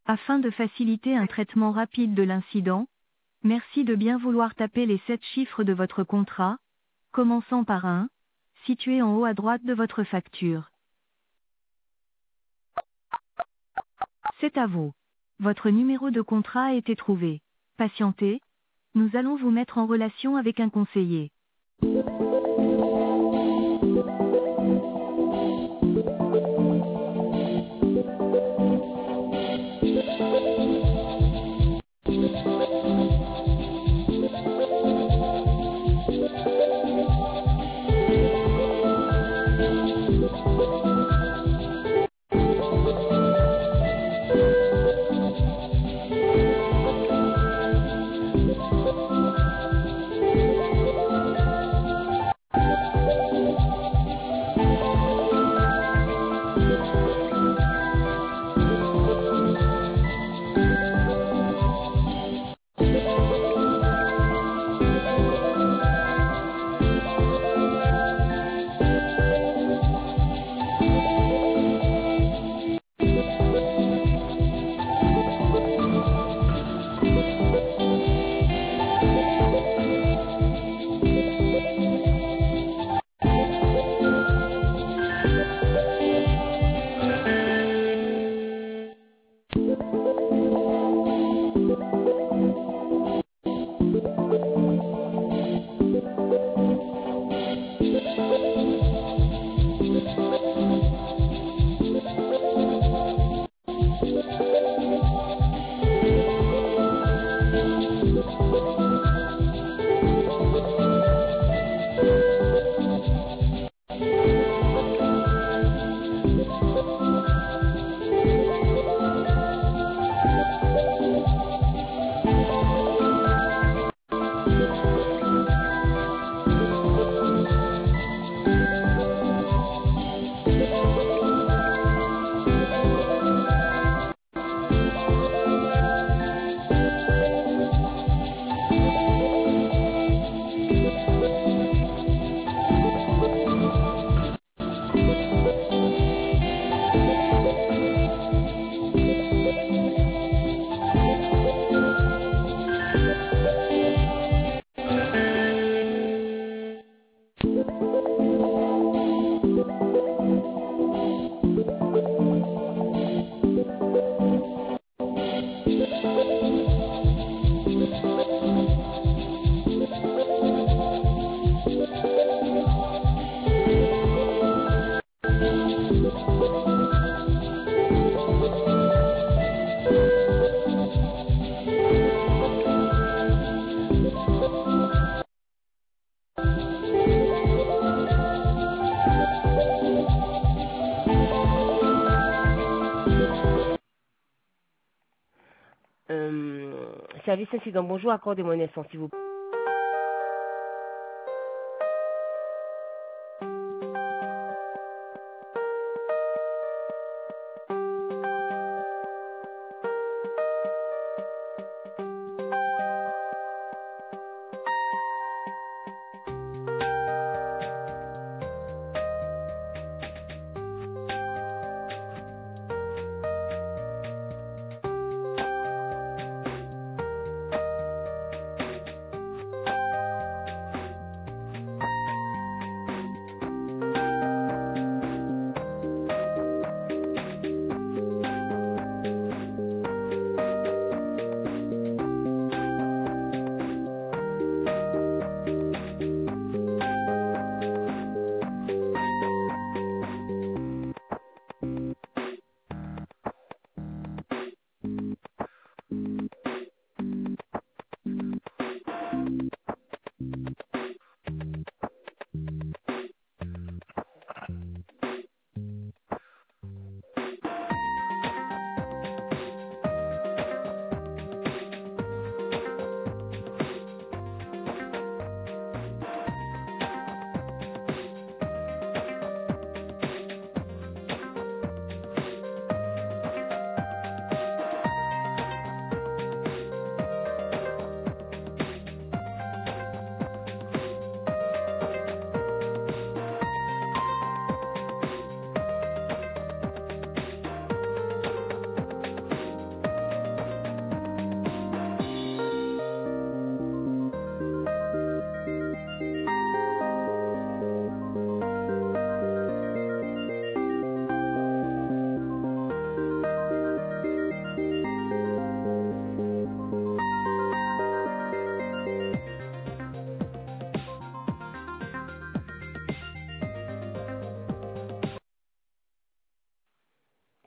Afin de faciliter un traitement rapide de l'incident, merci de bien vouloir taper les 7 chiffres de votre contrat, commençant par 1, situé en haut à droite de votre facture. C'est à vous. Votre numéro de contrat a été trouvé. Patientez, nous allons vous mettre en relation avec un conseiller. Service incident, bonjour, accordez-moi un instant s'il vous plaît.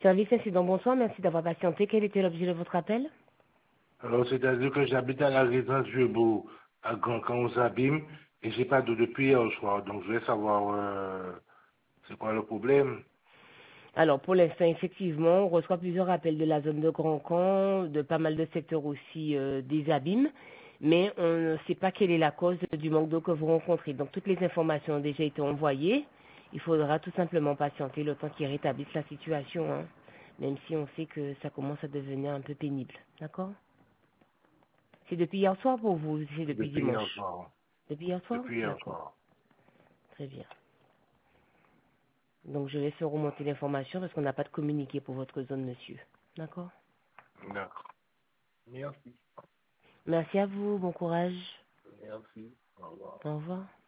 Service incident, bonsoir, merci d'avoir patienté. Quel était l'objet de votre appel? Alors, c'est-à-dire que j'habite à la résidence Vieux-Beau, à Grand Camp aux Abîmes, et j'ai pas d'eau depuis hier soir. Donc, je voulais savoir, c'est quoi le problème? Alors, pour l'instant, effectivement, on reçoit plusieurs appels de la zone de Grand Camp, de pas mal de secteurs aussi des abîmes, mais on ne sait pas quelle est la cause du manque d'eau que vous rencontrez. Donc, toutes les informations ont déjà été envoyées. Il faudra tout simplement patienter le temps qu'ils rétablissent la situation, hein, même si on sait que ça commence à devenir un peu pénible. D'accord? C'est depuis hier soir pour vous, c'est depuis Depuis hier dimanche. soir. Depuis hier soir? Depuis hier D'accord, soir. très bien. Donc, je vais faire remonter l'information parce qu'on n'a pas de communiqué pour votre zone, monsieur. D'accord? D'accord. Merci. Merci à vous, bon courage. Merci. Au revoir. Au revoir.